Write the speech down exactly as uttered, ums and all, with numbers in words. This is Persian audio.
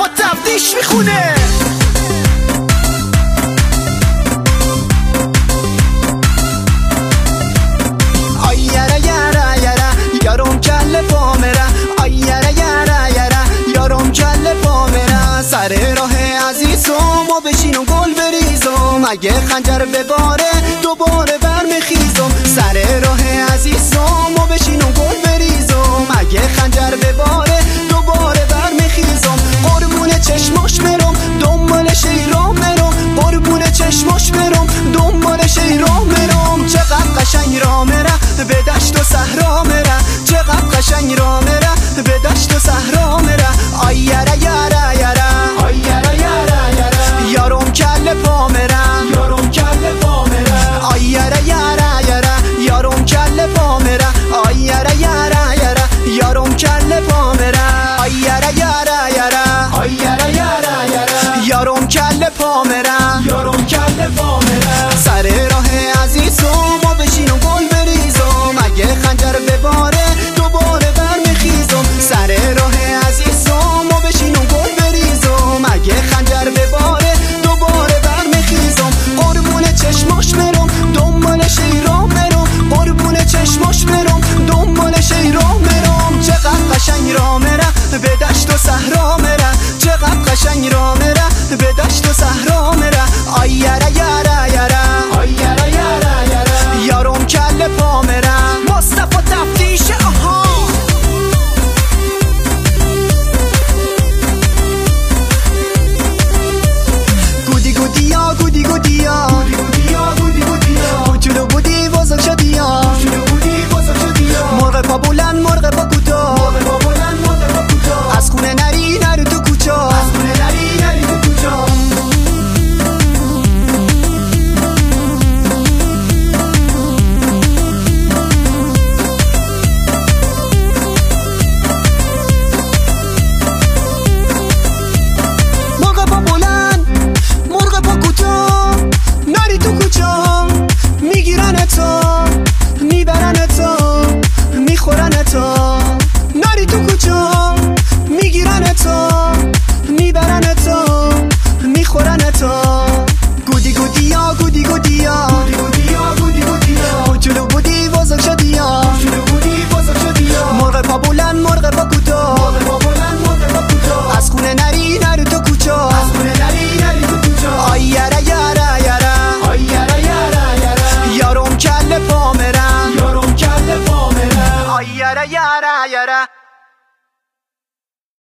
مصطفی تبدیش میخونه. آی یره یره یره یارم کل پامره، آی یره یره یره یارم کل پامره. سر راه عزیزم و بشینم گل بریزم، اگه خنجر بباره دوباره برمیخیزم. سر راه عزیزم و بشینم گل بریزم، اگه خنجر بباره دوباره برمیخیزم. قربون چشماش برم دنبالش ایران برم، قربون چشماش برم دنبالش ایران برم. چقدر قشنگ را میره به دشت و صحرا میره، چقدر قشنگ را میره به دشت و صحرا میره. آی یره یره یره آی یره یره یره یارم کل پا میره، یارم کل پا میره. آی یره یره یره یارم کل پا میره، آی یره یره یره یارم کل پا میره. آی یره یره یره آی یره یره یره یارم کل پا میره، یارم کل پا میره. سر راه عزیزم و بشینم گل بریزم، اگه خنجر بباره دوباره برمیخیزم. سر راه عزیزم و بشینم گل بریزم، اگه خنجر بباره دوباره برمیخیزم. قربون چشماش برم دنبالش ایران برم، قربون چشماش برم دنبالش ایران برم. چقدر قشنگ را میره به دشت و صحرا میره، چقدر قشنگ را میره به دشت و صحرا میره. آی یره یره یره آی یره یره یره یارم کل پا میره. مصطفی تفتیش آها. گودی گودی یا گودی گودی یا گودی گودی یا کوچولو بودی بزرگ شدی یا بودی بزرگ شدی یا. مرغ پا بلند مرغ پا کوتاه، مرغ پا بلند مرغ پا کوتاه. از خونه نری نرو تو کوچه، از خونه نری نری تو کوچه. مرغ پا بلند مرغ پا کوتاه، نری تو کوچه میگیرن تو میبرن تو میخورن تو. نری تو کوچه میگیرن تو میبرن تو میخورن تو. گودی گودی یا گودی گودی یا گودی یا گودی گودی یا کوچولو بودی بزرگ شدی یا بودی بزرگ شدی یا. مرغ پا بلند مرغ پا کوتاه، مرغ پا بلند مرغ پا کوتاه. از خونه نری نرو تو کوچه، از خونه نری نری تو کوچه. آی یره یره یره آی یره یره یره یارم کل پا میره، یارم کل پا میره. آی یره یره یره